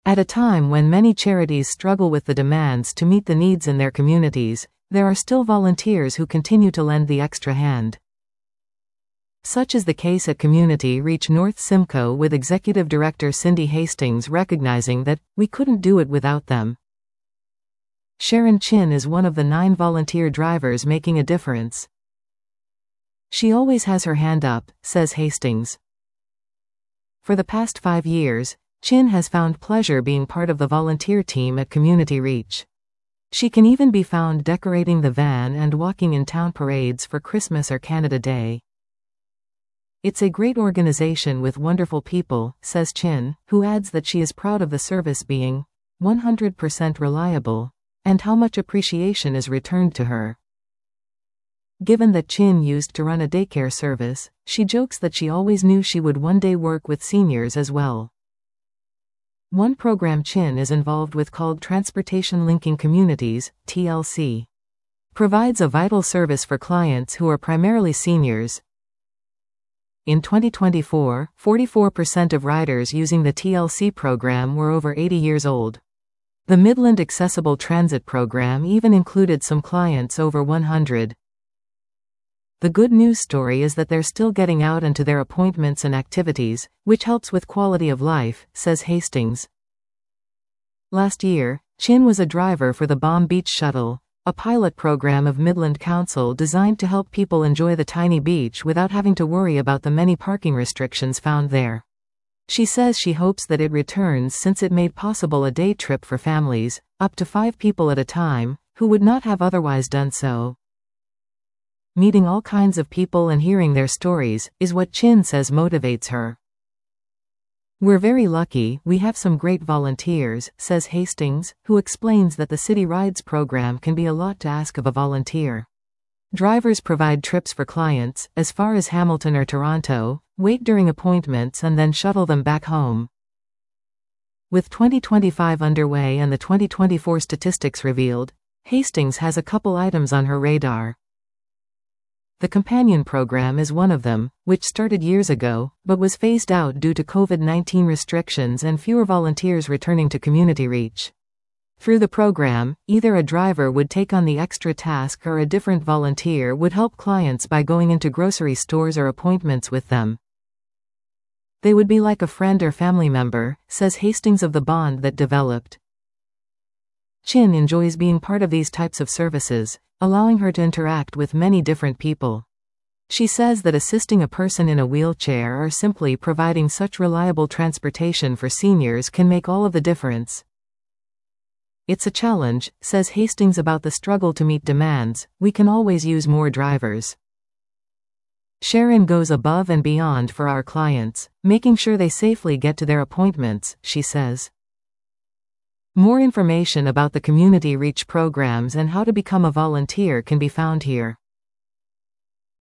At a time when many charities struggle with the demands to meet the needs in their communities, there are still volunteers who continue to lend the extra hand. Such is the case at Community Reach North Simcoe, with Executive Director Cindy Hastings recognizing that, "We couldn't do it without them." Sharon Chin is one of the 9 volunteer drivers making a difference. "She always has her hand up," says Hastings. For the past 5 years, Chin has found pleasure being part of the volunteer team at Community Reach. She can even be found decorating the van and walking in town parades for Christmas or Canada Day. "It's a great organization with wonderful people," says Chin, who adds that she is proud of the service being 100% reliable, and how much appreciation is returned to her. Given that Chin used to run a daycare service, she jokes that she always knew she would one day work with seniors as well. One program Chin is involved with, called Transportation Linking Communities, TLC, provides a vital service for clients who are primarily seniors. In 2024, 44% of riders using the TLC program were over 80 years old. The Midland Accessible Transit program even included some clients over 100. The good news story is that they're still getting out and to their appointments and activities, which helps with quality of life, says Hastings. Last year, Chin was a driver for the Bomb Beach Shuttle, a pilot program of Midland Council designed to help people enjoy the tiny beach without having to worry about the many parking restrictions found there. She says she hopes that it returns, since it made possible a day trip for families, up to 5 people at a time, who would not have otherwise done so. Meeting all kinds of people and hearing their stories is what Chin says motivates her. "We're very lucky, we have some great volunteers," says Hastings, who explains that the City Rides program can be a lot to ask of a volunteer. Drivers provide trips for clients, as far as Hamilton or Toronto, wait during appointments and then shuttle them back home. With 2025 underway and the 2024 statistics revealed, Hastings has a couple items on her radar. The Companion program is one of them, which started years ago, but was phased out due to COVID-19 restrictions and fewer volunteers returning to Community Reach. Through the program, either a driver would take on the extra task or a different volunteer would help clients by going into grocery stores or appointments with them. "They would be like a friend or family member," says Hastings of the bond that developed. Chin enjoys being part of these types of services, allowing her to interact with many different people. She says that assisting a person in a wheelchair or simply providing such reliable transportation for seniors can make all of the difference. "It's a challenge," says Hastings about the struggle to meet demands. "We can always use more drivers." Sharon goes above and beyond for our clients, making sure they safely get to their appointments, she says. More information about the Community Reach programs and how to become a volunteer can be found here.